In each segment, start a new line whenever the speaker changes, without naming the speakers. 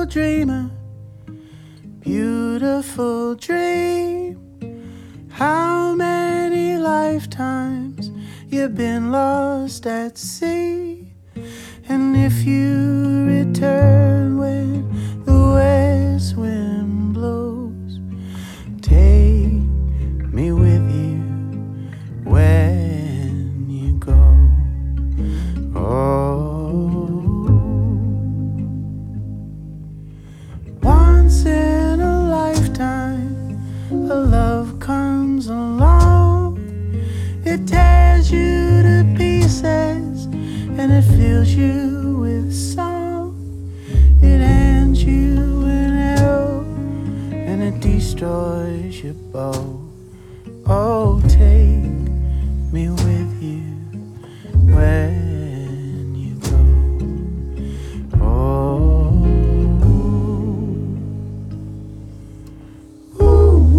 beautiful dreamer, beautiful dream. How many lifetimes you've been lost at sea? And if you return when the west wind blows, take me with you when you go. Once in a lifetime, a love comes along. It tears you to pieces and it fills you with song. It hands you an arrow and it destroys your bow. Oh, take me with you when you go. Oh, ooh,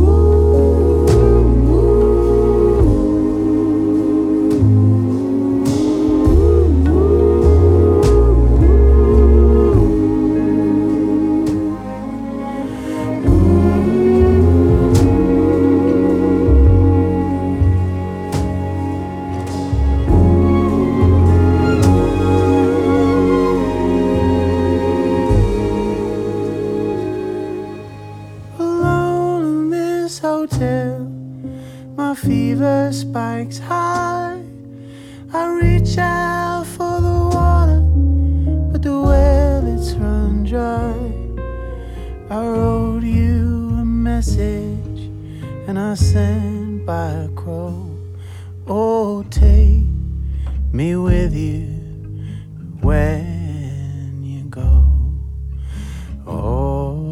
hotel, my fever spikes high. I reach out for the water, but the well it's run dry. I wrote you a message and I sent by a crow. Oh, take me with you when you go. Oh,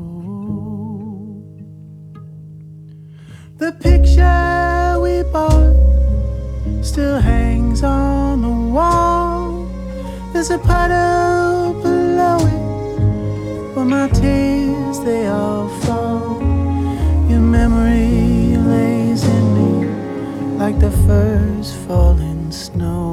the picture we bought still hangs on the wall. There's a puddle below it where my tears they all fall. Your memory lays in me like the first falling snow.